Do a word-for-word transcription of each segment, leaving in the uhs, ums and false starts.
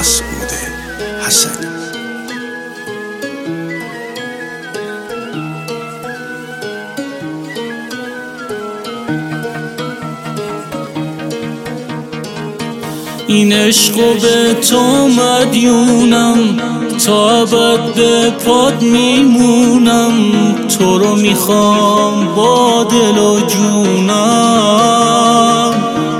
مسعود حسنی. این عشقو به تو مدیونم، تا ابد به پاد میمونم. تو رو میخوام با دل و جونم،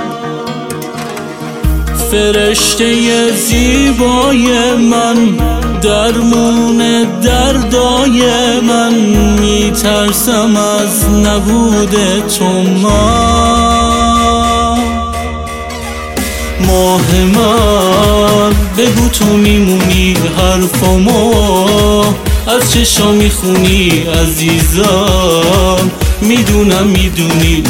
فرشته زیبای من، درمون دردای من. میترسم از نبود تو من، ماه من. بگو تو میمونی حرفامو از چشا میخونی عزیزم. میدونم میدونی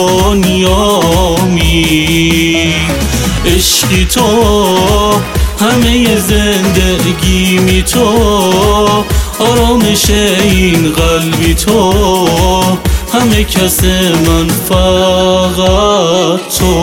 دنیامی، عشقی تو همه زندگی می تو، آرامش این قلبی تو، همه کس من فقط تو.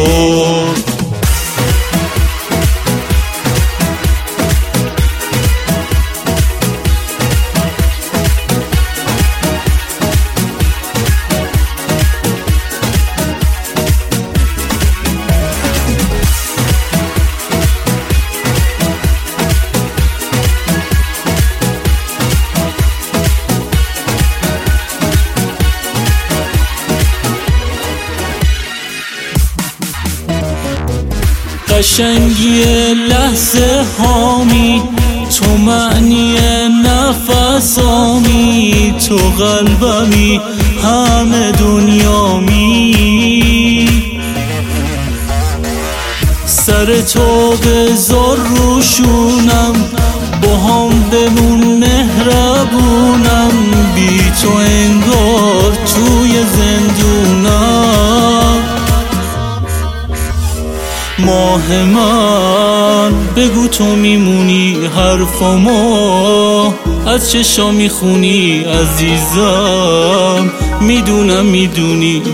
قشنگی لحظه هامی، تو معنی نفسامی. تو قلبمی همه دنیامی، سر تو بذار روشونم، با هم بمون مهربونم. بی تو انگار توی زندونم، ماه من. بگو تو میمونی حرفامو از چشا میخونی عزیزم. میدونم میدونی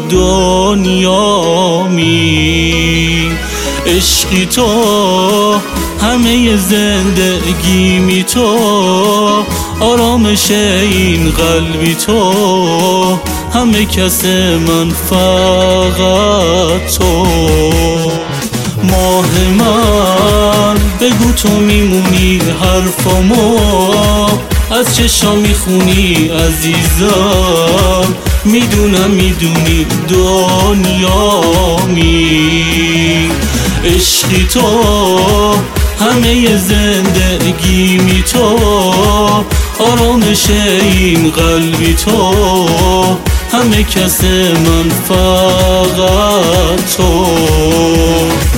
دنیامی، عشقی تو همه زندگی می تو، آرامش این قلبی تو، همه کس من فقط تو. ماه من. بگو تو میمونی حرفامو از چشا میخونی عزیزم. میدونم میدونی دنیامی، عشقی تو همه زندگی می تو، آرامش این قلبی تو، همه کس من فقط تو.